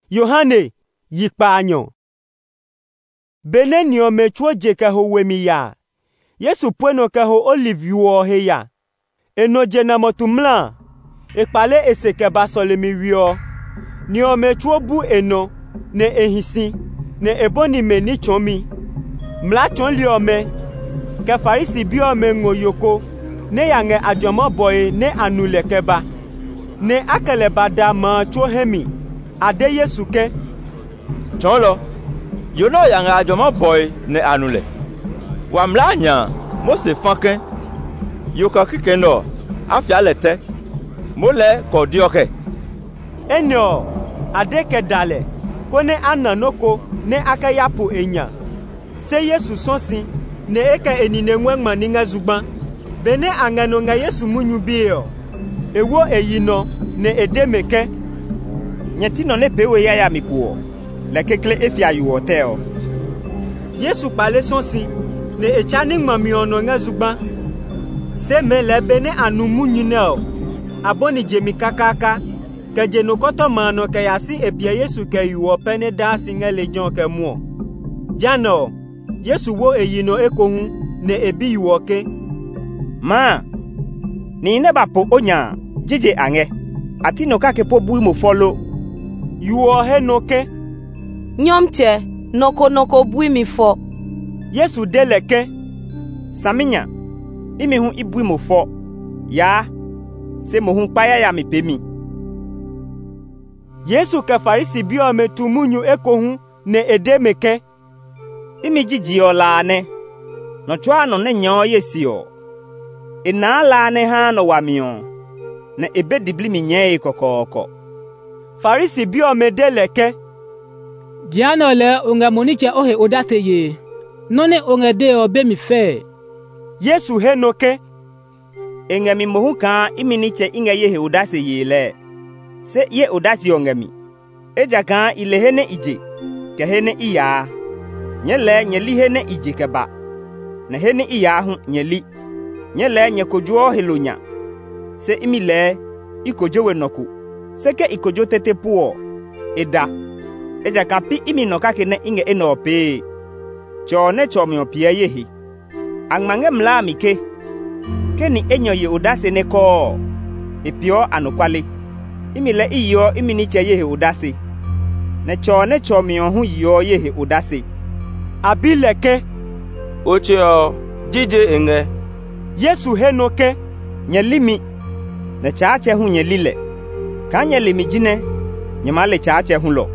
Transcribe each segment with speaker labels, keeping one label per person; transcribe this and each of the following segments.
Speaker 1: Yohane yikpanyo. Bene niome chuo jeke ho wemiya. Yesu pweno ke ho olive yuo heya. Eno jena motumla. Ekpale eseke basolemi wio. Niome chuo bu eno. Ne ehisi. Ne eboni me ni chomi. Mla chon liome. Ke farisi biome ngoyoko. Ne yange ajomo boy ne anule keba. Ne akele bada ma chuo hemi. Ade Yesu ke.
Speaker 2: Cholo. Yono yange ajomo boy ne anule. Wamla nya. Mose fanken. Yoka kikeno. Afia lete. Mole kodioke.
Speaker 1: Enyo. Ade ke dale. Kone ananoko ne akayapo enya. Se Yesu sonsi. Ne eke enine ngwengma ninga zugban. Bene angano nga Yesu munyubio. Ewo eyino ne edemeke.
Speaker 3: Nyetino ne pewe yaya mikuo. Le kekle efia yuoteo.
Speaker 1: Yesu pale sonsi. Ne echani mamiono nga zugban. Se me le bene anu munyineo. Aboni jemi kakaka. Ke jenokoto mano ke yasi epia Yesu ke yuo pene dasi nga lejon ke muo. Jano. Yesu wo eyino ekohun ne ebi yuoke.
Speaker 3: Ma. Ni ne bapo onya. Jije ange. Ati no kake po bui mo follow.
Speaker 1: Yuo he noke.
Speaker 4: Nyomche. Noko bui mi fo.
Speaker 1: Yesu deleke.
Speaker 3: Saminya. Imi hun ibui mo fo. Ya. Se mo hun paya ya mi pemi.
Speaker 1: Yesu ke farisi biome tumunyu ekohun ne edemeke.
Speaker 3: Imi jiji ola ne. No chwa no ne nyo yesio. Ina la ne ha no wamio. Ne ebe dibli mi nye kokoko.
Speaker 1: Farisi biome deleke.
Speaker 5: Jiano le unga moniche ohe odase ye. None unga de obe mi fe.
Speaker 1: Yesu he noke.
Speaker 3: Inga mi mohuka imi niche inga ye odase ye le. Se ye odasi ongemi. Eja kan ile hene ije. Ke hene iya. Nyele nyeli hene ije keba. Na hene iya hu nyeli. Nyele nyekojo helonya. Se imile ikojo wenoku. Seke ikojo tete puo. Eda. Eja kan pi imi nokake ne inge enope. Chone chomi opia yehi. Angmange mla mike. Keni enyo ye odase ne ko. Epio anokwale. Imile iyo iminiche yehe udasi. Ne chone chomi ohu iyo yehe udasi.
Speaker 1: Abileke.
Speaker 2: Ocheo. Jije enge.
Speaker 1: Yesu henoke.
Speaker 3: Nyelimi. Ne chache hu nyelile. Ka nyelimi jine. Nyemale chache hu lo.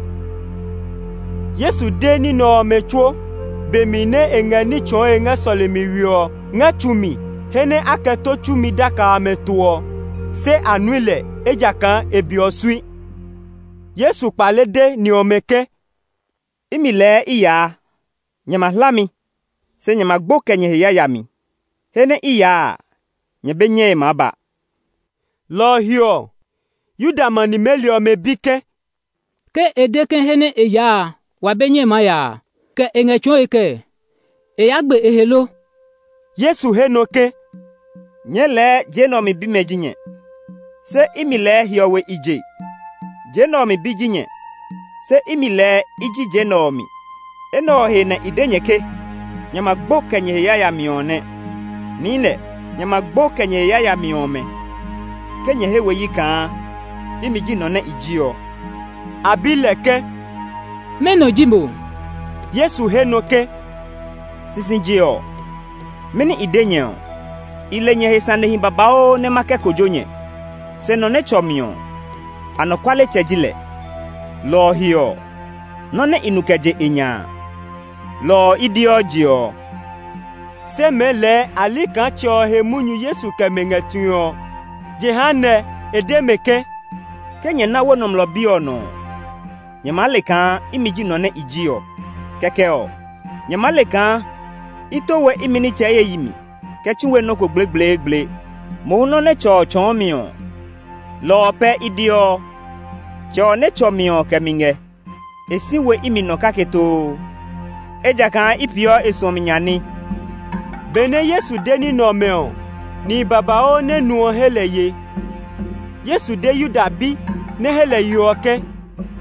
Speaker 1: Yesu deni no mechuo. Bemine enge ni cho enge solemi wio. Nga chumi. Hene aketo chumi daka ametuo. Se anuile ejakan ebiosui. Yesu palede ni omeke.
Speaker 3: Imile iya. Nyama lami. Se nyama gboke nye yayami. Hene iya. Nyebenye maba.
Speaker 1: Lo hio. Yuda mani meli omebike.
Speaker 5: Ke edeke hene iya. Wabenye maya. Ke engechon eke. Eyagbe ehelo.
Speaker 1: Yesu henoke.
Speaker 3: Nyele jenomi bimejinye. Se imile hiowe ije. Jenomi bijinye. Se imile iji jenomi. Eno hene idenyeke. Nyama gboke nye yaya mione. Nile. Nyama gboke nye yaya miome. Kenye hewe yika. Imi jinone ijio.
Speaker 1: Abileke.
Speaker 5: Meno jimbo.
Speaker 1: Yesu henoke.
Speaker 3: Sisinjio. Meni idenye. Ile nye hesane himbabao ne make kojonye. Se no ne chomio. Anokwale chejile. Lo hio. None inukeje inya. Lo idiojio.
Speaker 1: Se mele alika cho he munyu Yesu kemengetuyo. Jehane edemeke.
Speaker 3: Kenye na wonom lo biono. Nyemaleka imiji none ijio. Kekeo. Nyemaleka itowe imini cheye yimi. Kechiwe noko gle. Mohuno ne cho chomio. Lo pe idio. Cho ne chomio keminge. Esiwe imi no kaketo. Ejaka ipio esominyani.
Speaker 1: Bene Yesu deni no meo. Ni babao ne nuo hele ye. Yesu de Yuda bi ne hele yoke.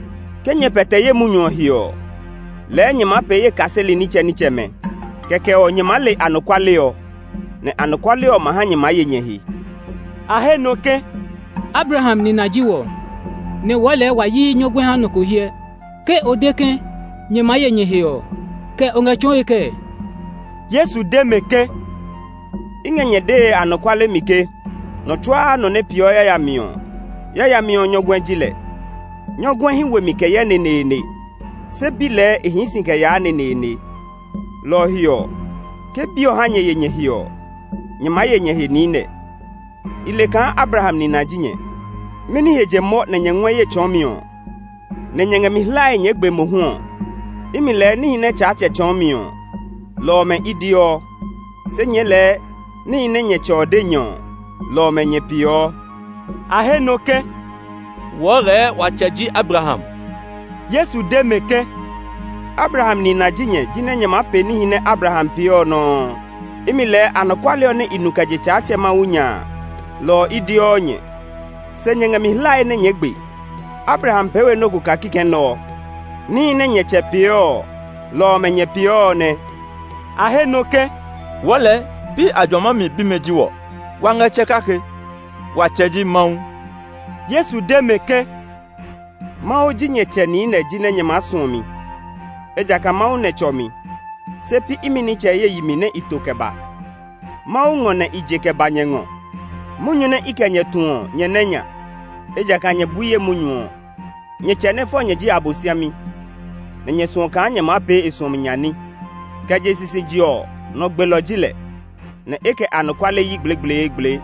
Speaker 3: Kenye pete ye munyo hio. Le nyema pe ye kaseli niche me. Keke o nyema le anokwale o. Ne anokwale o maha nyema ye nyehi.
Speaker 1: Ahe noke.
Speaker 5: Abraham ni najiwo. Ne wale wa yi nyogwe ha noko hie. Ke odeke nyema ye nyehi o. Ke onga chon ke.
Speaker 1: Yesu de meke.
Speaker 3: Inge nyede anokwale mike. No twa no ne pio ya mio. Ya mio nyogwe jile. Nyogwe hi we mike ye ne. Se bile ehinsin ke ya ne. Lo hio. Ke bio hanye ye nyehio. Nyema ye nyehi nine. Ile kan Abraham ni najinye. Meni heje mo na nyenwe ye chomio. Ne nyenge mi hlai nyegbe mo ho. Imi le ni ne chache chomio. Lo me idio. Se nyele ni ne nye chode nyo. Lo me nye pio.
Speaker 1: Ahe noke.
Speaker 6: Wore wacheji Abraham.
Speaker 1: Yesu de meke.
Speaker 3: Abraham ni najinye jine nyema pe ni ne Abraham pio no. Imi le anokwale one inukaje chache maunya. Lo idio nye. Se nyenge mi hlai ne nyegbe. Abraham pewe no guka kike no. Ni ne nye chepio. Lo me nye pio ne.
Speaker 1: Ahe noke.
Speaker 2: Wole bi ajoma mi bi mejiwo. Wanga chekake. Wacheji maun.
Speaker 1: Yesu de meke.
Speaker 3: Mao jinye cheni ne jine nye masumi. Ejaka mao ne chomi. Sepi imini che ye yimine itokeba. Mao ngone ijekeba nyengo. Munyu ne ikenye tuon nye nenya. Ejaka nye buye munyu. Nye chene fo nye ji abosiami. Ne nye sonka nye mape esomi nyani. Kaje sisi jio no gbelo jile. Ne eke anokwale yi gble.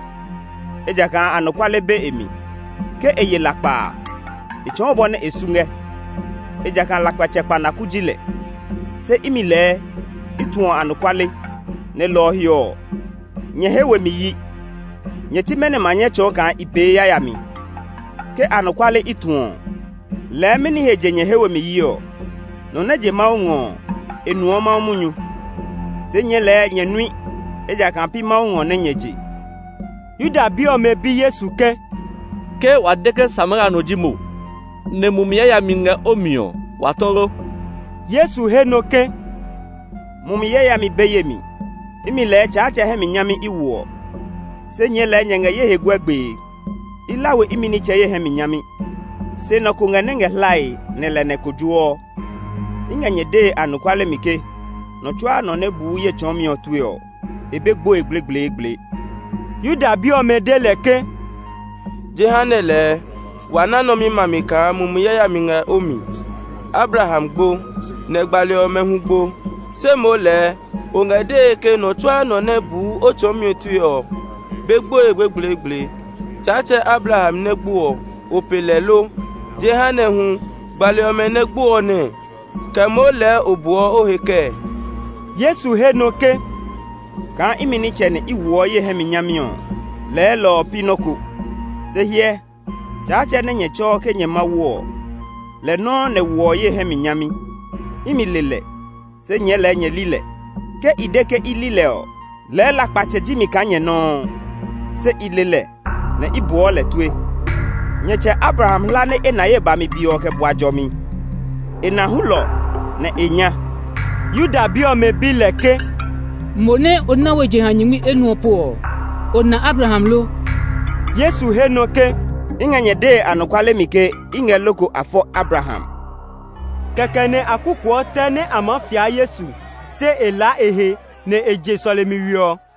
Speaker 3: Ejaka anokwale be emi. Ke eye lakpa. Ichon bone esunge. Ejaka lakpa chekpa na kujile. Se imile ituon anokwale ne lo hio. Nye hewe mi yi. Nye timene manye choka ipe ya mi. Ke anokwale ituon. Le meni heje nye hewe mi yio. No neje maungo. Enuo maumunyu. Se nye le nye nui. Eja kampi maungo ne nyeje.
Speaker 1: Yuda bio me bi Yesu ke.
Speaker 6: Ke wadeke samara no jimo. Ne mumia ya minge omio. Watoro.
Speaker 1: Yesu he noke.
Speaker 3: Mumia ya mi beyemi. Imi le chache he mi nyami iwo. Se nye le nyenge ye he gwegbe. Ilawe imi ni che ye he mi nyami. Se no kunga nenge hlai ne le ne kujuo. Inga nye de anukwale mike. No chwa no ne bu ye chomi otuyo. Ebe gbo egble.
Speaker 1: Yuda bio me de leke.
Speaker 2: Jehanele. Wana no mi mamika mumuya ya minga omi. Abraham gbo. Negbale ome hu gbo. Se mo le. Ongade ke no chwa no ne bu o chomi otuyo. Begbo egble. Chache Abraham negbuo. Opelelo. Jehane hu. Gbale ome negbuo ne. Kemo le obuo oheke.
Speaker 1: Yesu he noke.
Speaker 3: Kan imini chene iwo ye he minyamio. Le lo pinoko. Se hie. Chache ne nye cho ke nye mawo. Le no ne wo ye he minyami. Imi lile. Se nye le nye lile. Ke ideke ilile o. Le lakpache jimi kanye no. Se ilile. Ne ibuo le tue. Nyeche Abraham lane enaye bami biyo ke buajomi. Ena hulo. Ne enya.
Speaker 1: Yuda bio me bi leke.
Speaker 5: Mone onna weje hanyimi enuopo. Onna Abraham lo.
Speaker 1: Yesu he noke.
Speaker 3: Inga nye de anokwale mike. Inge loko afo Abraham.
Speaker 1: Kekene akukwo tene amafia Yesu. Se ela ehe ne eje solemi wio.